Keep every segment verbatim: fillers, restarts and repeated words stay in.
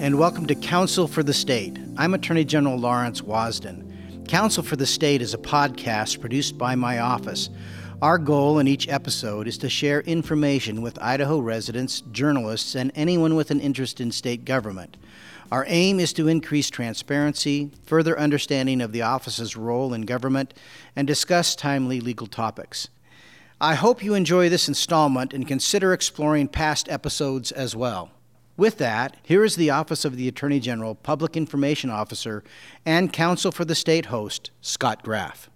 and welcome to Counsel for the State. I'm Attorney General Lawrence Wasden. Counsel for the State is a podcast produced by my office. Our goal in each episode is to share information with Idaho residents, journalists, and anyone with an interest in state government. Our aim is to increase transparency, further understanding of the office's role in government, and discuss timely legal topics. I hope you enjoy this installment and consider exploring past episodes as well. With that, here is the Office of the Attorney General, Public Information Officer, and Counsel for the State host, Scott Graff.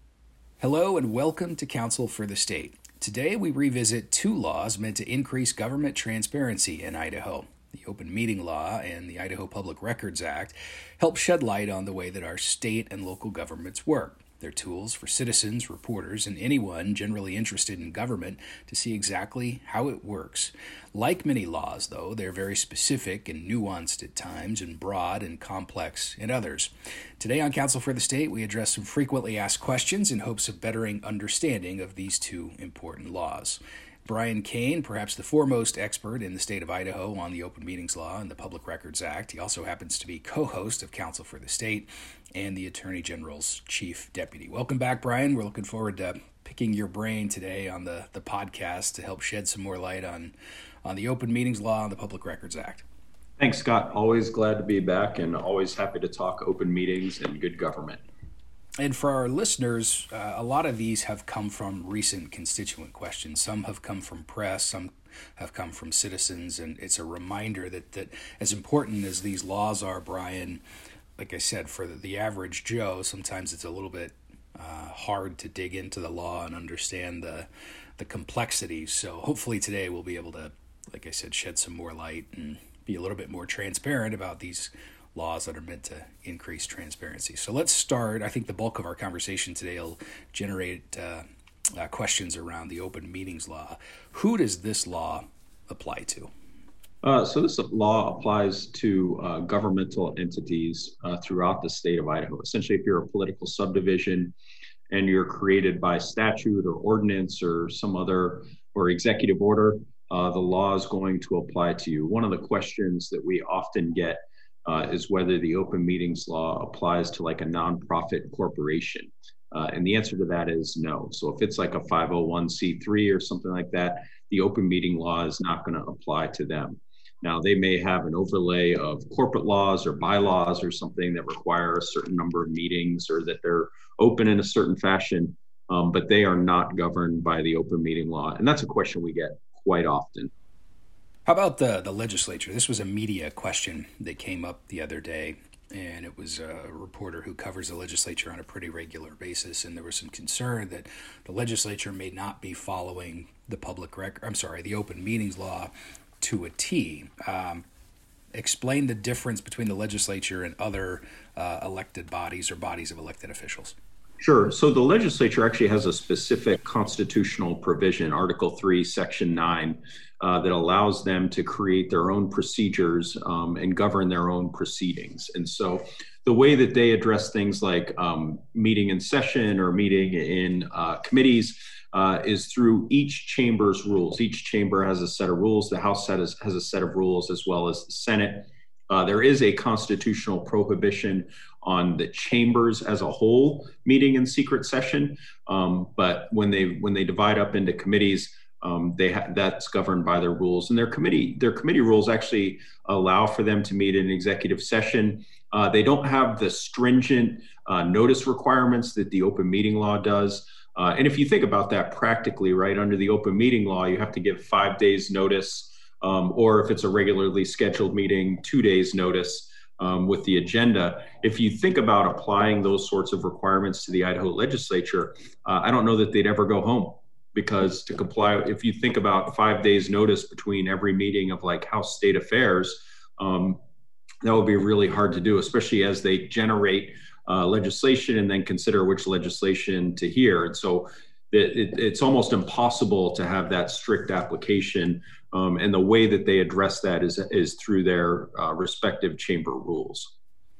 Hello and welcome to Counsel for the State. Today we revisit two laws meant to increase government transparency in Idaho. The Open Meeting Law and the Idaho Public Records Act help shed light on the way that our state and local governments work. They're tools for citizens, reporters, and anyone generally interested in government to see exactly how it works. Like many laws, though, they're very specific and nuanced at times, and broad and complex in others. Today on Counsel for the State, we address some frequently asked questions in hopes of bettering understanding of these two important laws. Brian Kane, perhaps the foremost expert in the state of Idaho on the Open Meetings Law and the Public Records Act. He also happens to be co-host of Counsel for the State and the Attorney General's Chief Deputy. Welcome back, Brian. We're looking forward to picking your brain today on the, the podcast to help shed some more light on, on the Open Meetings Law and the Public Records Act. Thanks, Scott. Always glad to be back and always happy to talk open meetings and good government. And for our listeners, uh, a lot of these have come from recent constituent questions. Some have come from press, some have come from citizens, and it's a reminder that, that as important as these laws are, Brian, like I said, for the, the average Joe, sometimes it's a little bit uh, hard to dig into the law and understand the the complexities. So hopefully today we'll be able to, like I said, shed some more light and be a little bit more transparent about these laws that are meant to increase transparency. So let's start. I think the bulk of our conversation today will generate uh, uh, questions around the Open Meetings Law. Who does this law apply to? Uh, so this law applies to uh, governmental entities uh, throughout the state of Idaho. Essentially, if you're a political subdivision and you're created by statute or ordinance or some other or executive order, uh, the law is going to apply to you. One of the questions that we often get Uh, is whether the Open Meetings Law applies to like a nonprofit corporation. Uh, and the answer to that is no. So if it's like a five oh one c three or something like that, the Open Meeting Law is not going to apply to them. Now, they may have an overlay of corporate laws or bylaws or something that require a certain number of meetings or that they're open in a certain fashion, um, but they are not governed by the Open Meeting Law. And that's a question we get quite often. How about the, the legislature? This was a media question that came up the other day, and it was a reporter who covers the legislature on a pretty regular basis, and there was some concern that the legislature may not be following the public record, I'm sorry, the Open Meetings Law to a T. Um, explain the difference between the legislature and other uh, elected bodies or bodies of elected officials. Sure. So the legislature actually has a specific constitutional provision, Article three, Section nine, uh, that allows them to create their own procedures um, and govern their own proceedings. And so the way that they address things like um, meeting in session or meeting in uh, committees uh, is through each chamber's rules. Each chamber has a set of rules. The House has, has a set of rules, as well as the Senate. Uh, there is a constitutional prohibition on the chambers as a whole meeting in secret session, um, but when they when they divide up into committees, um, they ha- that's governed by their rules. And their committee their committee rules actually allow for them to meet in executive session. Uh, they don't have the stringent uh, notice requirements that the Open Meeting Law does. Uh, and if you think about that practically, right, under the Open Meeting Law, you have to give five days notice. Um, or if it's a regularly scheduled meeting, two days notice um, with the agenda. If you think about applying those sorts of requirements to the Idaho legislature, uh, I don't know that they'd ever go home, because to comply, if you think about five days notice between every meeting of like House State Affairs, um, that would be really hard to do, especially as they generate uh, legislation and then consider which legislation to hear. And so it, it, it's almost impossible to have that strict application. Um, and the way that they address that is is through their uh, respective chamber rules.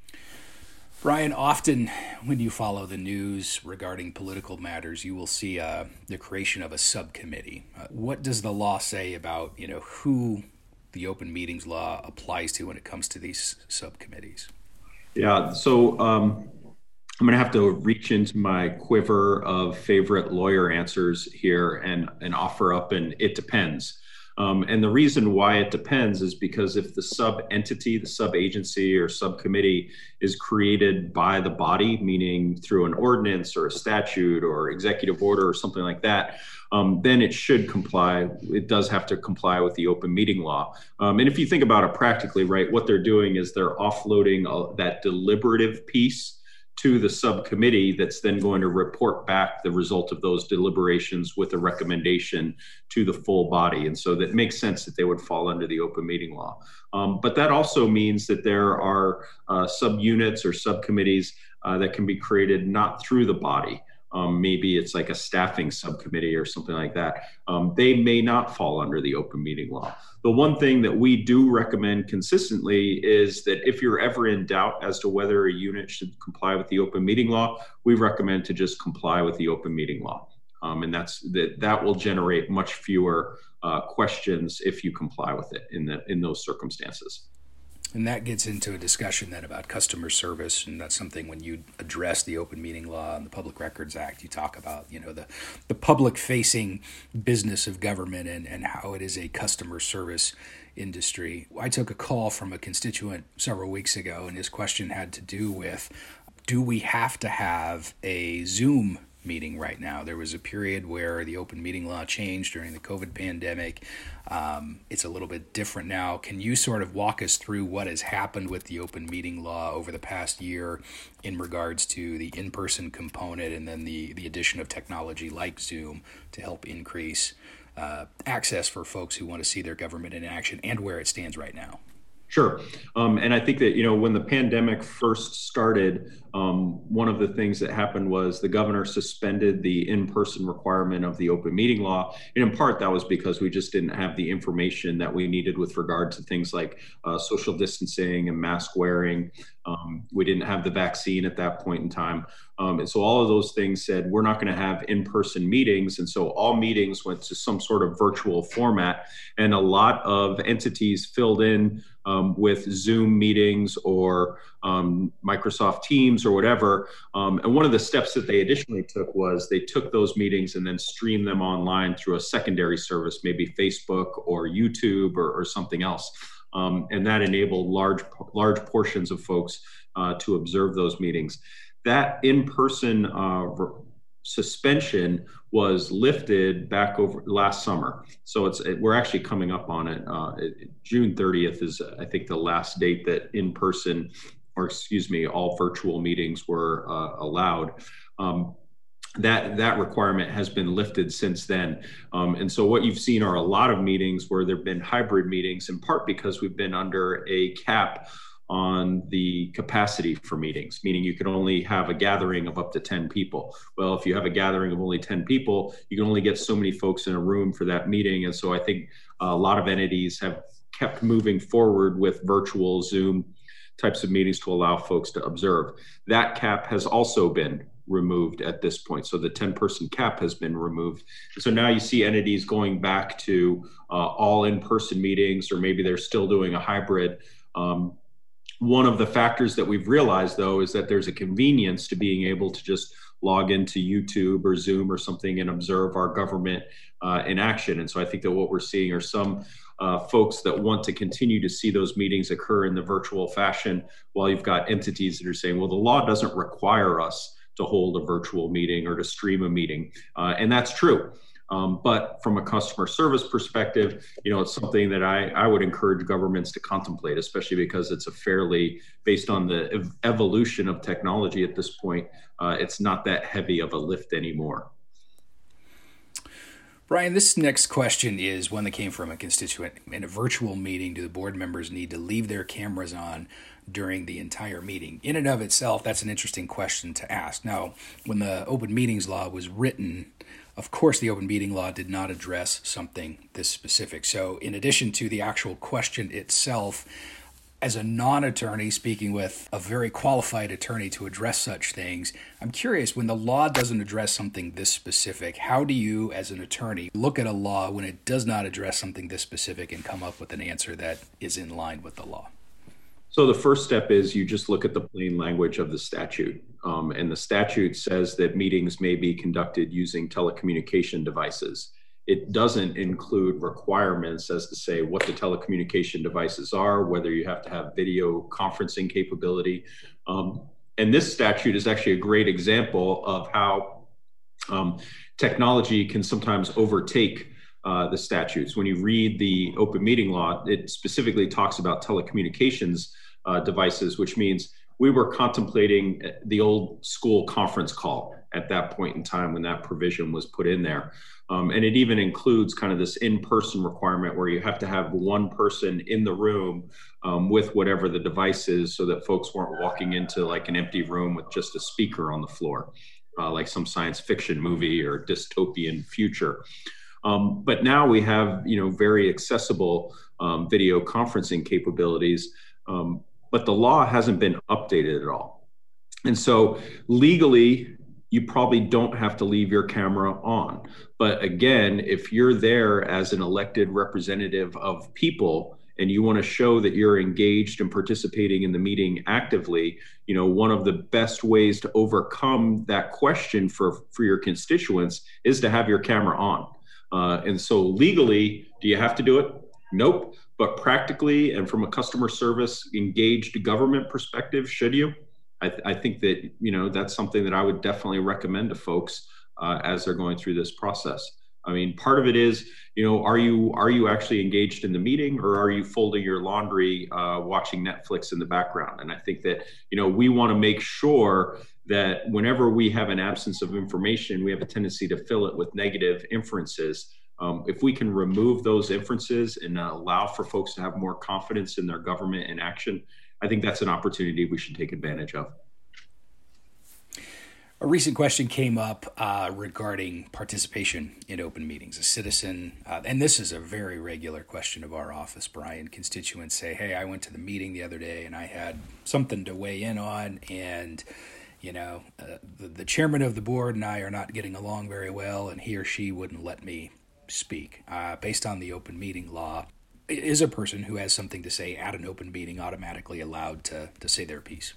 Brian, often when you follow the news regarding political matters, you will see uh, the creation of a subcommittee. Uh, what does the law say about, you know, who the open meetings law applies to when it comes to these subcommittees? Yeah, so um, I'm going to have to reach into my quiver of favorite lawyer answers here and, and offer up an it depends. Um, and the reason why it depends is because if the sub entity, the sub agency or subcommittee is created by the body, meaning through an ordinance or a statute or executive order or something like that, um, then it should comply. It does have to comply with the open meeting law. Um, and if you think about it practically, right, what they're doing is they're offloading uh, that deliberative piece to the subcommittee that's then going to report back the result of those deliberations with a recommendation to the full body. And so that makes sense that they would fall under the open meeting law. Um, but that also means that there are uh, subunits or subcommittees uh, that can be created not through the body. Um, maybe it's like a staffing subcommittee or something like that. Um, they may not fall under the open meeting law. The one thing that we do recommend consistently is that if you're ever in doubt as to whether a unit should comply with the open meeting law, we recommend to just comply with the open meeting law. Um, and that's that that will generate much fewer uh, questions if you comply with it in the in those circumstances. And that gets into a discussion then about customer service, and that's something when you address the Open Meeting Law and the Public Records Act, you talk about, you know, the, the public-facing business of government and, and how it is a customer service industry. I took a call from a constituent several weeks ago, and his question had to do with, do we have to have a Zoom meeting right now? There was a period where the open meeting law changed during the COVID pandemic. Um, it's a little bit different now. Can you sort of walk us through what has happened with the open meeting law over the past year in regards to the in-person component and then the, the addition of technology like Zoom to help increase uh, access for folks who want to see their government in action and where it stands right now? Sure. Um, and I think that, you know, when the pandemic first started, um, one of the things that happened was the governor suspended the in-person requirement of the open meeting law. And in part, that was because we just didn't have the information that we needed with regard to things like uh, social distancing and mask wearing. Um, we didn't have the vaccine at that point in time. Um, and so all of those things said, we're not going to have in-person meetings. And so all meetings went to some sort of virtual format. And a lot of entities filled in um, with Zoom meetings or um, Microsoft Teams or whatever. Um, and one of the steps that they additionally took was they took those meetings and then streamed them online through a secondary service, maybe Facebook or YouTube or, or something else. Um, and that enabled large, large portions of folks uh, to observe those meetings. That in-person uh, suspension was lifted back over last summer. So it's it, we're actually coming up on it. Uh, it. June thirtieth is, I think, the last date that in-person, or excuse me, all virtual meetings were uh, allowed. Um, that that requirement has been lifted since then. Um, and so what you've seen are a lot of meetings where there have been hybrid meetings, in part because we've been under a cap on the capacity for meetings, meaning you can only have a gathering of up to ten people. Well, if you have a gathering of only ten people, you can only get so many folks in a room for that meeting. And so I think a lot of entities have kept moving forward with virtual Zoom types of meetings to allow folks to observe. That cap has also been removed at this point. So the ten person cap has been removed. So now you see entities going back to uh, all in-person meetings, or maybe they're still doing a hybrid. Um, One of the factors that we've realized, though, is that there's a convenience to being able to just log into YouTube or Zoom or something and observe our government uh, in action. And so I think that what we're seeing are some uh, folks that want to continue to see those meetings occur in the virtual fashion, while you've got entities that are saying, well, the law doesn't require us to hold a virtual meeting or to stream a meeting. Uh, and that's true. Um, but from a customer service perspective, you know, it's something that I, I would encourage governments to contemplate, especially because it's a fairly, based on the ev- evolution of technology at this point, uh, it's not that heavy of a lift anymore. Brian, this next question is one that came from a constituent. In a virtual meeting, do the board members need to leave their cameras on during the entire meeting? In and of itself, that's an interesting question to ask. Now, when the open meetings law was written, of course, the open meeting law did not address something this specific. So in addition to the actual question itself, As a non-attorney speaking with a very qualified attorney to address such things, I'm curious, when the law doesn't address something this specific, how do you, as an attorney, look at a law when it does not address something this specific and come up with an answer that is in line with the law? So the first step is you just look at the plain language of the statute. Um, and the statute says that meetings may be conducted using telecommunication devices. It doesn't include requirements as to say what the telecommunication devices are, whether you have to have video conferencing capability. Um, and this statute is actually a great example of how um, technology can sometimes overtake uh, the statutes. When you read the open meeting law, it specifically talks about telecommunications uh, devices, which means we were contemplating the old school conference call at that point in time when that provision was put in there. Um, and it even includes kind of this in-person requirement where you have to have one person in the room um, with whatever the device is so that folks weren't walking into like an empty room with just a speaker on the floor, uh, like some science fiction movie or dystopian future. Um, but now we have, you know, very accessible um, video conferencing capabilities, um, but the law hasn't been updated at all. And so legally, you probably don't have to leave your camera on. But again, if you're there as an elected representative of people and you want to show that you're engaged and participating in the meeting actively, you know, one of the best ways to overcome that question for, for your constituents is to have your camera on. Uh, and so legally, do you have to do it? Nope. But practically and from a customer service engaged government perspective, should you? I, th- I think that, you know, that's something that I would definitely recommend to folks uh, as they're going through this process. I mean, part of it is, you know, are you are you actually engaged in the meeting, or are you folding your laundry, uh, watching Netflix in the background? And I think that, you know, we want to make sure that whenever we have an absence of information, we have a tendency to fill it with negative inferences. Um, if we can remove those inferences and uh, allow for folks to have more confidence in their government and action, I think that's an opportunity we should take advantage of. A recent question came up uh, regarding participation in open meetings. A citizen, uh, and this is a very regular question of our office, Brian, constituents say, hey, I went to the meeting the other day and I had something to weigh in on, and you know, uh, the, the chairman of the board and I are not getting along very well, and he or she wouldn't let me speak. Uh, based on the open meeting law, is a person who has something to say at an open meeting automatically allowed to, to say their piece?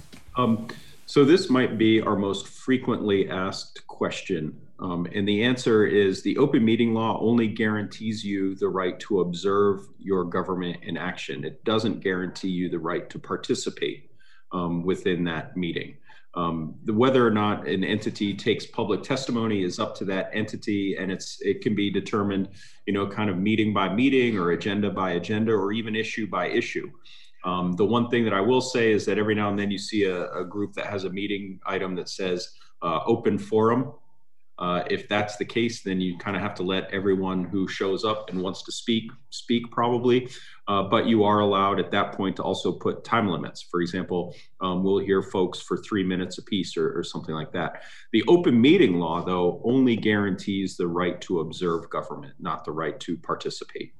Um, so this might be our most frequently asked question. Um, and the answer is the open meeting law only guarantees you the right to observe your government in action. It doesn't guarantee you the right to participate um, within that meeting. Um, the, whether or not an entity takes public testimony is up to that entity, and it's it can be determined, you know, kind of meeting by meeting or agenda by agenda or even issue by issue. Um, the one thing that I will say is that every now and then you see a, a group that has a meeting item that says uh, open forum. Uh, if that's the case, then you kind of have to let everyone who shows up and wants to speak, speak probably. Uh, but you are allowed at that point to also put time limits. For example, um, we'll hear folks for three minutes apiece or, or something like that. The open meeting law, though, only guarantees the right to observe government, not the right to participate.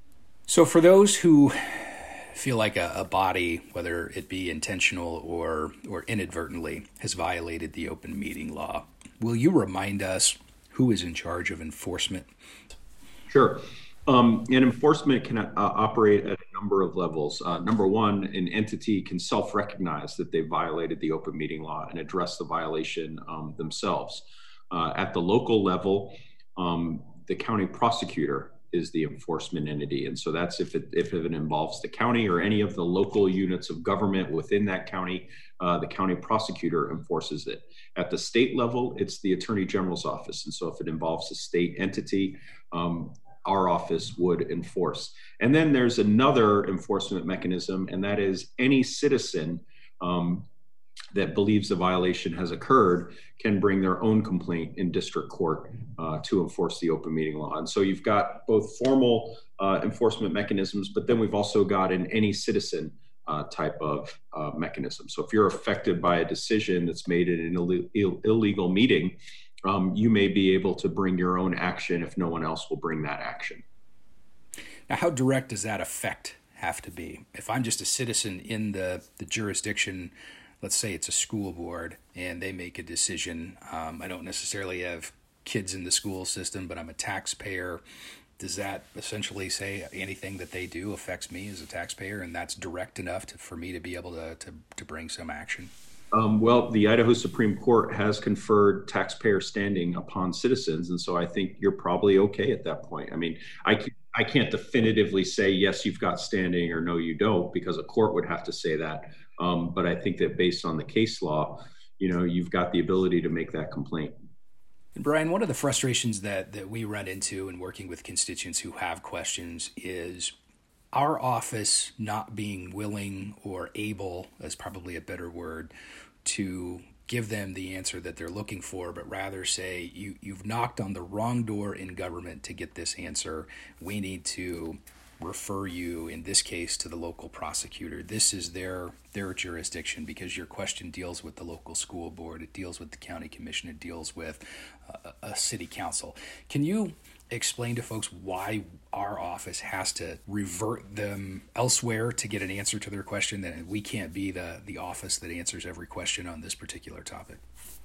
So for those who feel like a, a body, whether it be intentional or or inadvertently, has violated the open meeting law, will you remind us who is in charge of enforcement? Sure. Um, and enforcement can uh, operate at a number of levels. Uh, number one, an entity can self-recognize that they violated the open meeting law and address the violation um, themselves. Uh, at the local level, um, the county prosecutor is the enforcement entity. And so that's if it, if it involves the county or any of the local units of government within that county, uh, the county prosecutor enforces it. At the state level, it's the Attorney General's office. And so if it involves a state entity, um, our office would enforce. And then there's another enforcement mechanism, and that is any citizen um, that believes the violation has occurred can bring their own complaint in district court uh, to enforce the open meeting law. And so you've got both formal uh, enforcement mechanisms, but then we've also got an any citizen uh, type of uh, mechanism. So if you're affected by a decision that's made in an Ill- Ill- illegal meeting, um, you may be able to bring your own action if no one else will bring that action. Now, how direct does that effect have to be? If I'm just a citizen in the, the jurisdiction, let's say it's a school board, and they make a decision. Um, I don't necessarily have kids in the school system, but I'm a taxpayer. Does that essentially say anything that they do affects me as a taxpayer, and that's direct enough to, for me to be able to, to, to bring some action? Um, well, the Idaho Supreme Court has conferred taxpayer standing upon citizens, and so I think you're probably okay at that point. I mean, I can't, I can't definitively say, yes, you've got standing, or no, you don't, because a court would have to say that. Um, but I think that based on the case law, you know, you've got the ability to make that complaint. And Brian, one of the frustrations that, that we run into in working with constituents who have questions is our office not being willing or able, is probably a better word, to give them the answer that they're looking for, but rather say, you, you've knocked on the wrong door in government to get this answer. We need to refer you, in this case, to the local prosecutor. This is their their jurisdiction because your question deals with the local school board, it deals with the county commission, it deals with uh, a city council. Can you explain to folks why our office has to revert them elsewhere to get an answer to their question, that we can't be the, the office that answers every question on this particular topic?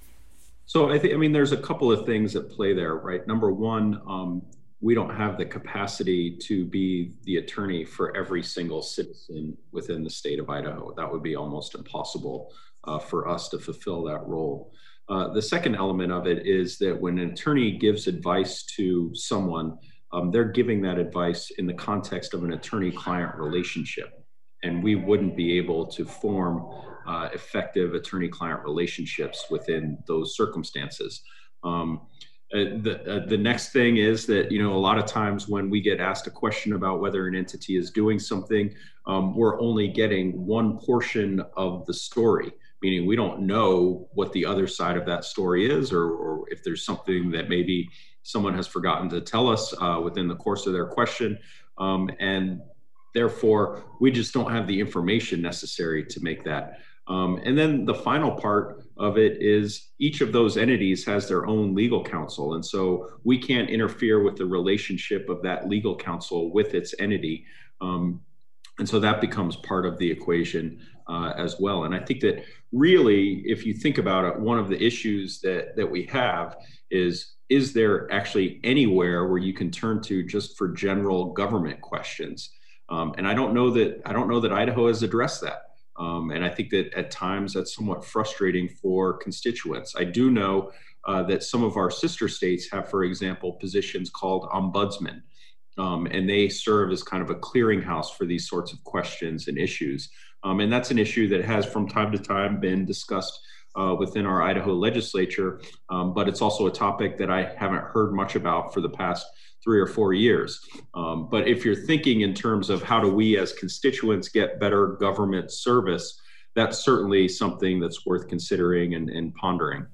So I think, I mean, there's a couple of things at play there, right? Number one, um, we don't have the capacity to be the attorney for every single citizen within the state of Idaho. That would be almost impossible uh, for us to fulfill that role. Uh, the second element of it is that when an attorney gives advice to someone, um, they're giving that advice in the context of an attorney-client relationship. And we wouldn't be able to form uh, effective attorney-client relationships within those circumstances. Um, Uh, the uh, the next thing is that, you know, a lot of times when we get asked a question about whether an entity is doing something, um, we're only getting one portion of the story, meaning we don't know what the other side of that story is, or, or if there's something that maybe someone has forgotten to tell us uh, within the course of their question. Um, and therefore, we just don't have the information necessary to make that. Um, and then the final part of it is each of those entities has their own legal counsel. And so we can't interfere with the relationship of that legal counsel with its entity. Um, and so that becomes part of the equation uh, as well. And I think that really, if you think about it, one of the issues that, that we have is, is there actually anywhere where you can turn to just for general government questions? Um, and I don't know that, I don't know that Idaho has addressed that. Um, and I think that at times that's somewhat frustrating for constituents. I do know uh, that some of our sister states have, for example, positions called ombudsmen, um, and they serve as kind of a clearinghouse for these sorts of questions and issues. Um, and that's an issue that has from time to time been discussed uh, within our Idaho legislature, um, but it's also a topic that I haven't heard much about for the past three or four years. Um, but if you're thinking in terms of how do we as constituents get better government service, that's certainly something that's worth considering and, and pondering.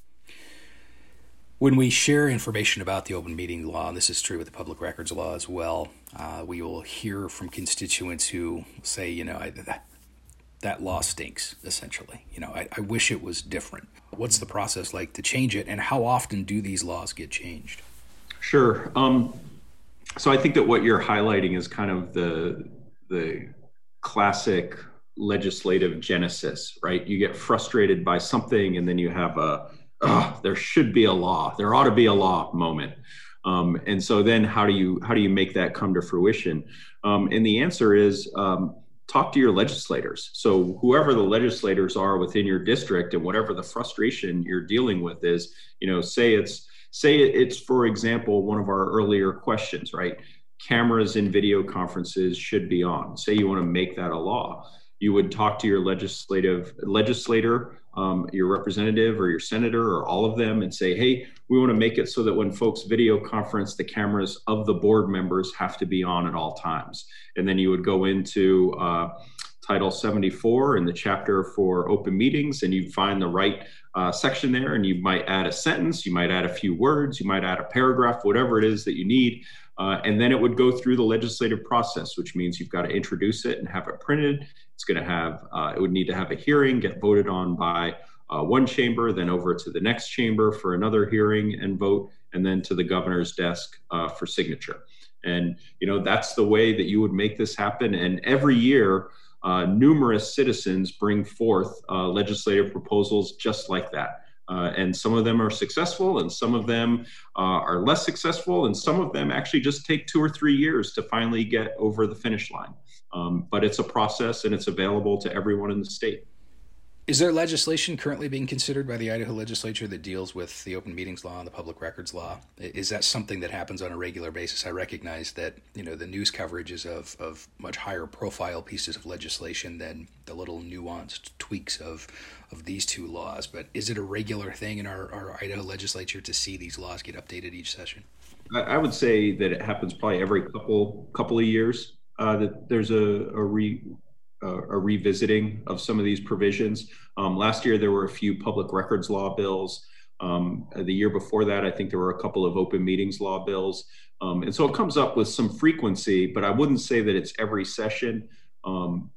When we share information about the open meeting law, and this is true with the public records law as well, uh, we will hear from constituents who say, you know, I, that, that law stinks, essentially. You know, I, I wish it was different. What's the process like to change it, and how often do these laws get changed? Sure. Um, so I think that what you're highlighting is kind of the the classic legislative genesis, right? You get frustrated by something, and then you have a, oh, there should be a law, there ought to be a law moment. Um, and so then how do you how do you make that come to fruition? Um, and the answer is um, talk to your legislators. So whoever the legislators are within your district, and whatever the frustration you're dealing with is, you know, say it's Say it's, for example, one of our earlier questions, right? Cameras in video conferences should be on. Say you want to make that a law. You would talk to your legislative legislator, um, your representative or your senator or all of them, and say, hey, we want to make it so that when folks video conference, the cameras of the board members have to be on at all times. And then you would go into uh, Title seventy-four in the chapter for open meetings, and you'd find the right uh, section there, and you might add a sentence, you might add a few words, you might add a paragraph, whatever it is that you need. Uh, and then it would go through the legislative process, which means you've got to introduce it and have it printed. It's going to have, uh, it would need to have a hearing, get voted on by uh, one chamber, then over to the next chamber for another hearing and vote, and then to the governor's desk uh, for signature. And, you know, that's the way that you would make this happen. And every year, uh, numerous citizens bring forth uh, legislative proposals just like that. Uh, and some of them are successful, and some of them uh, are less successful, and some of them actually just take two or three years to finally get over the finish line. Um, but it's a process, and it's available to everyone in the state. Is there legislation currently being considered by the Idaho legislature that deals with the open meetings law and the public records law? Is that something that happens on a regular basis? I recognize that, you know, the news coverage is of, of much higher profile pieces of legislation than the little nuanced tweaks of of these two laws. But is it a regular thing in our, our Idaho legislature to see these laws get updated each session? I, I would say that it happens probably every couple couple of years, uh, that there's a, a re Uh, a revisiting of some of these provisions. Um, last year, there were a few public records law bills. Um, the year before that, I think there were a couple of open meetings law bills. Um, and so it comes up with some frequency, but I wouldn't say that it's every session. Um,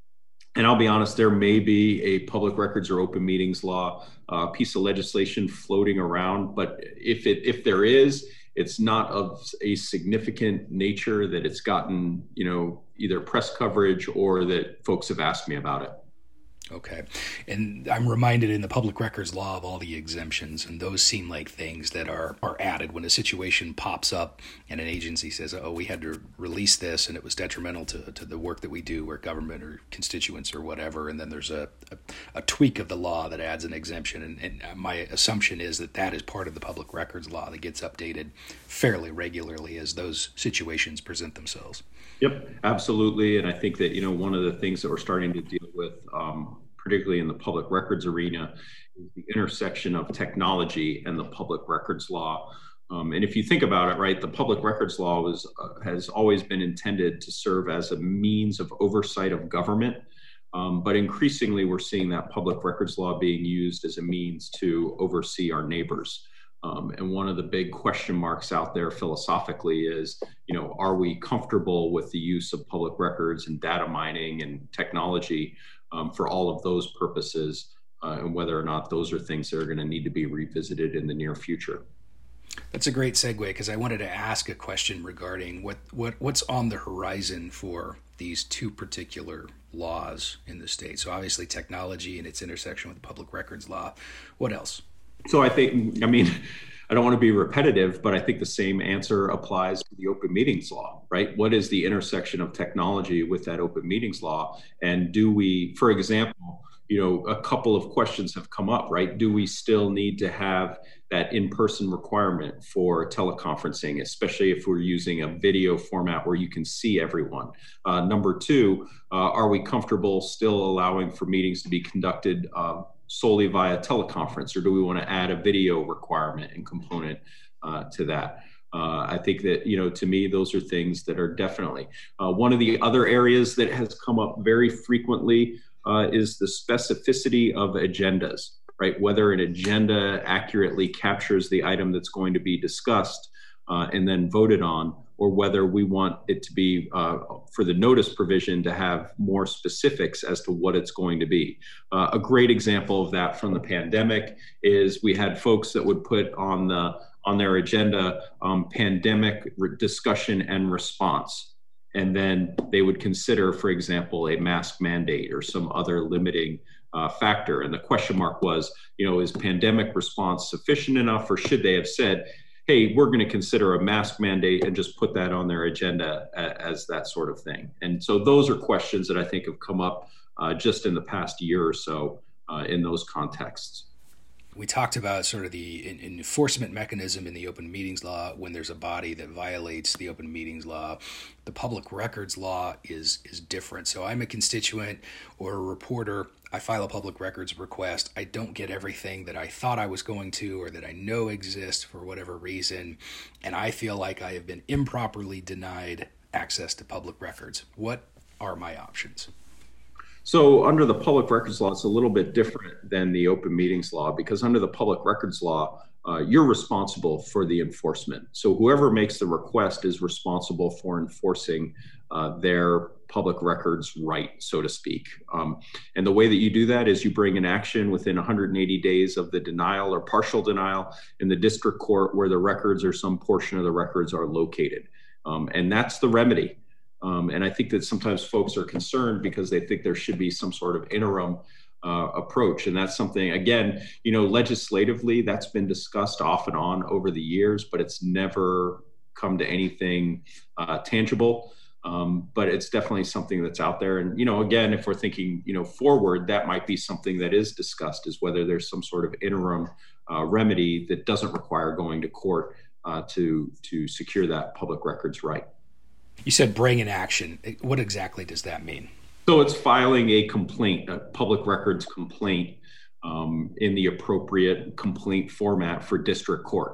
and I'll be honest, there may be a public records or open meetings law uh, piece of legislation floating around, but if it if there is, it's not of a significant nature that it's gotten, you know, either press coverage or that folks have asked me about it. Okay. And I'm reminded in the public records law of all the exemptions, and those seem like things that are, are added when a situation pops up and an agency says, oh, we had to release this and it was detrimental to, to the work that we do, or government or constituents or whatever. And then there's a, a, a tweak of the law that adds an exemption. And, and my assumption is that that is part of the public records law that gets updated fairly regularly as those situations present themselves. Yep, absolutely. And I think that, you know, one of the things that we're starting to deal with, um, particularly in the public records arena, is the intersection of technology and the public records law. Um, and if you think about it, right, the public records law was uh, has always been intended to serve as a means of oversight of government. Um, but increasingly, we're seeing that public records law being used as a means to oversee our neighbors. Um, and one of the big question marks out there philosophically is, you know, are we comfortable with the use of public records and data mining and technology um, for all of those purposes, uh, and whether or not those are things that are going to need to be revisited in the near future? That's a great segue, because I wanted to ask a question regarding what, what what's on the horizon for these two particular laws in the state. So obviously technology and its intersection with the public records law. What else? So I think, I mean, I don't want to be repetitive, but I think the same answer applies to the open meetings law, right? What is the intersection of technology with that open meetings law? And do we, for example, you know, a couple of questions have come up, right? Do we still need to have that in-person requirement for teleconferencing, especially if we're using a video format where you can see everyone? Uh, number two, uh, are we comfortable still allowing for meetings to be conducted uh, solely via teleconference, or do we want to add a video requirement and component uh, to that? Uh, I think that, you know, to me, those are things that are definitely. Uh, one of the other areas that has come up very frequently uh, is the specificity of agendas, right? Whether an agenda accurately captures the item that's going to be discussed uh, and then voted on, or whether we want it to be, uh, for the notice provision, to have more specifics as to what it's going to be. Uh, a great example of that from the pandemic is we had folks that would put on the on their agenda um, pandemic re- discussion and response. And then they would consider, for example, a mask mandate or some other limiting uh, factor. And the question mark was, you know, is pandemic response sufficient enough, or should they have said, hey, we're going to consider a mask mandate and just put that on their agenda as that sort of thing? And so those are questions that I think have come up uh, just in the past year or so uh, in those contexts. We talked about sort of the enforcement mechanism in the open meetings law when there's a body that violates the open meetings law. The public records law is is different. So I'm a constituent or a reporter. I file a public records request. I don't get everything that I thought I was going to or that I know exists for whatever reason, and I feel like I have been improperly denied access to public records. What are my options? So under the public records law, it's a little bit different than the open meetings law, because under the public records law, uh, you're responsible for the enforcement. So whoever makes the request is responsible for enforcing uh, their public records right, so to speak. Um, and the way that you do that is you bring an action within one hundred eighty days of the denial or partial denial in the district court where the records or some portion of the records are located. Um, and that's the remedy. Um, and I think that sometimes folks are concerned because they think there should be some sort of interim uh, approach. And that's something, again, you know, legislatively, that's been discussed off and on over the years, but it's never come to anything uh, tangible. Um, but it's definitely something that's out there. And, you know, again, if we're thinking, you know, forward, that might be something that is discussed, is whether there's some sort of interim uh, remedy that doesn't require going to court uh, to to secure that public records right. You said bring an action. What exactly does that mean? So it's filing a complaint, a public records complaint um, in the appropriate complaint format for district court.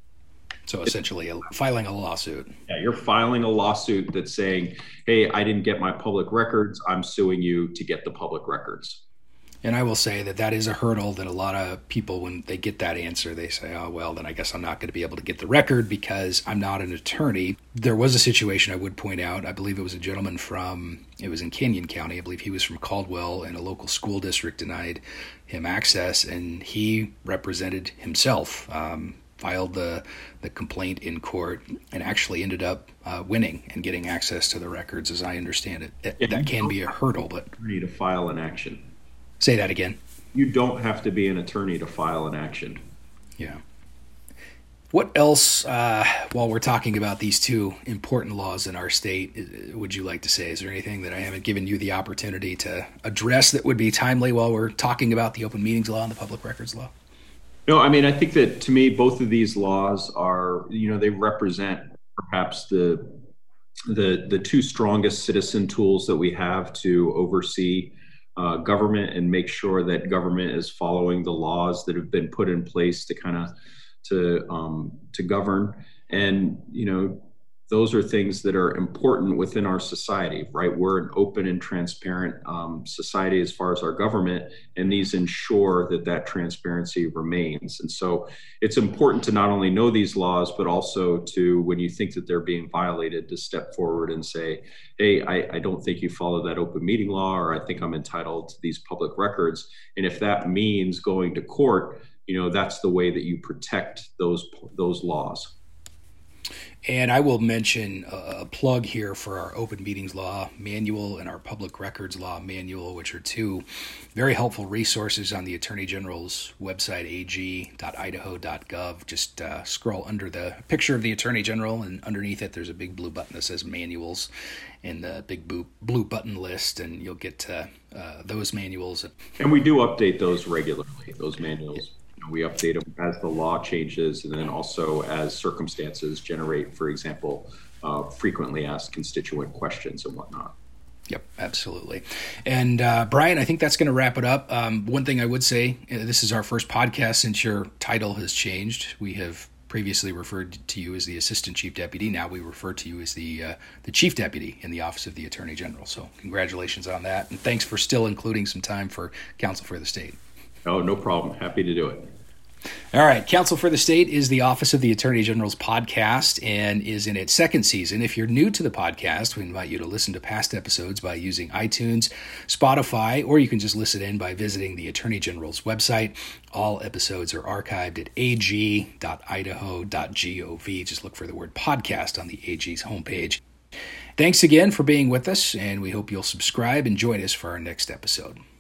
So essentially a, filing a lawsuit. Yeah, you're filing a lawsuit that's saying, hey, I didn't get my public records. I'm suing you to get the public records. And I will say that that is a hurdle that a lot of people, when they get that answer, they say, oh, well, then I guess I'm not going to be able to get the record because I'm not an attorney. There was a situation I would point out. I believe it was a gentleman from, it was in Canyon County. I believe he was from Caldwell, and a local school district denied him access, and he represented himself. Um, filed the, the complaint in court and actually ended up uh, winning and getting access to the records, as I understand it. That, yeah, that can be a hurdle, but... Attorney to file an action. Say that again. You don't have to be an attorney to file an action. Yeah. What else, uh, while we're talking about these two important laws in our state, would you like to say? Is there anything that I haven't given you the opportunity to address that would be timely while we're talking about the open meetings law and the public records law? No, I mean, I think that to me, both of these laws are, you know, they represent perhaps the the the two strongest citizen tools that we have to oversee uh, government and make sure that government is following the laws that have been put in place to kind of to um, to govern. And, you know, those are things that are important within our society, right? We're an open and transparent um, society as far as our government, and these ensure that that transparency remains. And so it's important to not only know these laws, but also to, when you think that they're being violated, to step forward and say, hey, I, I don't think you follow that open meeting law, or I think I'm entitled to these public records. And if that means going to court, you know, that's the way that you protect those those laws. And I will mention a plug here for our open meetings law manual and our public records law manual, which are two very helpful resources on the Attorney General's website, a g dot idaho dot gov. Just uh, scroll under the picture of the Attorney General, and underneath it there's a big blue button that says manuals, and the big blue button list, and you'll get to uh, those manuals. And we do update those regularly, those manuals. We update them as the law changes, and then also as circumstances generate, for example, uh, frequently asked constituent questions and whatnot. Yep, absolutely. And uh, Brian, I think that's going to wrap it up. Um, one thing I would say, uh, this is our first podcast since your title has changed. We have previously referred to you as the Assistant Chief Deputy. Now we refer to you as the uh, the Chief Deputy in the Office of the Attorney General. So congratulations on that. And thanks for still including some time for Counsel for the State. Oh, no problem. Happy to do it. All right. Counsel for the State is the Office of the Attorney General's podcast and is in its second season. If you're new to the podcast, we invite you to listen to past episodes by using iTunes, Spotify, or you can just listen in by visiting the Attorney General's website. All episodes are archived at a g dot idaho dot gov. Just look for the word podcast on the A G's homepage. Thanks again for being with us, and we hope you'll subscribe and join us for our next episode.